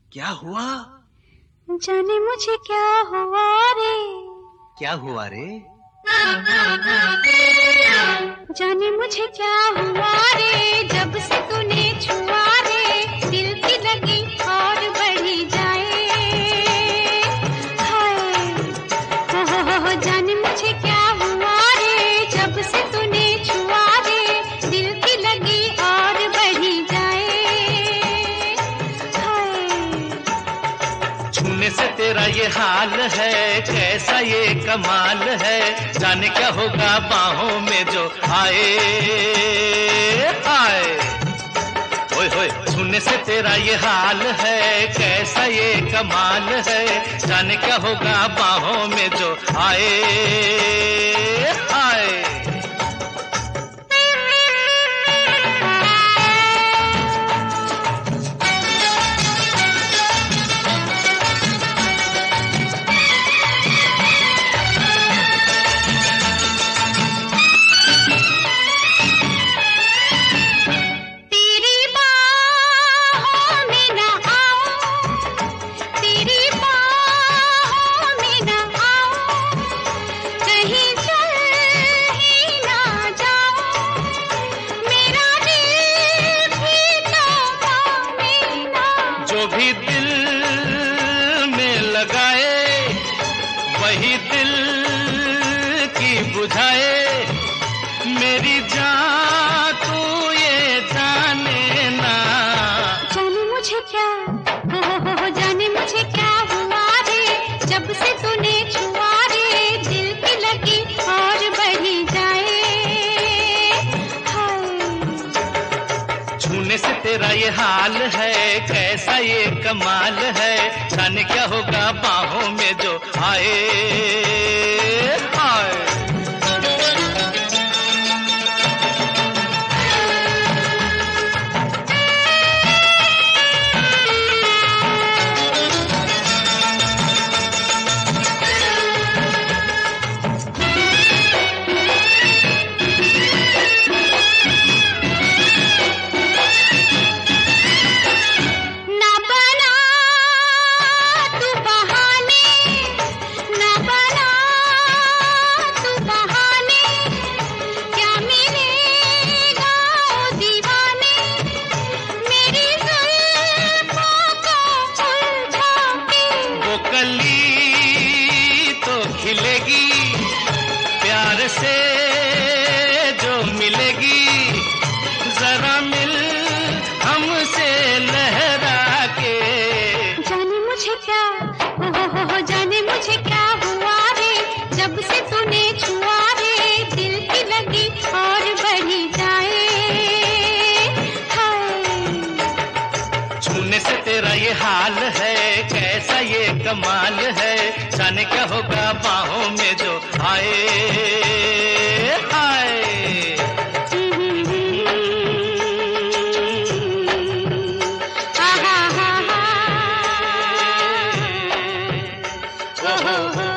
क्या हुआ? जाने मुझे क्या हुआ रे। क्या हुआ रे? जाने मुझे क्या हुआ रे, जब से तूने छुआ रे, दिल की लगी और बढ़ी जाए। हाय हो, जाने मुझे क्या हुआ रे, जब से तूने छुआ रे, दिल की लगी और बढ़ी जाए। हाय छूने से तेरा ये हाल है, कैसा ये कमाल है, जाने क्या होगा बाहों में जो आए। हाय ओए होए, छूने से तेरा ये हाल है, कैसा ये कमाल है, जाने क्या होगा बाहों में जो आए। हाय जो भी दिल में लगाए, वही दिल की बुझाए। मेरी जान तू ये जाने ना। जाने मुझे क्या हो, जाने मुझे क्या हुआ रे, जब से तूने छुआ रे, दिल की लगी और बढ़ी जाए। हाय छूने से तेरा ये हाल है, कैसा ये कमाल है, जाने क्या होगा बाहों में जो आए। हाय ना बना तू बहाने, ना बना तू बहाने, क्या मिलेगा ओ दीवाने, मेरी जुल्फों को उलझा के। वो कली तो खिलेगी, प्यार से जो मिलेगी, जरा मिल हमसे लहरा के। जाने मुझे क्या हो, जाने मुझे क्या हुआ रे, जब से तूने छुआ रे, दिल की लगी और बढ़ी जाए। हाय छूने से तेरा ये हाल है, कैसा ये कमाल है, जाने क्या होगा बाहों में जो आए। हाय हा हा हा हा। ओ हो हो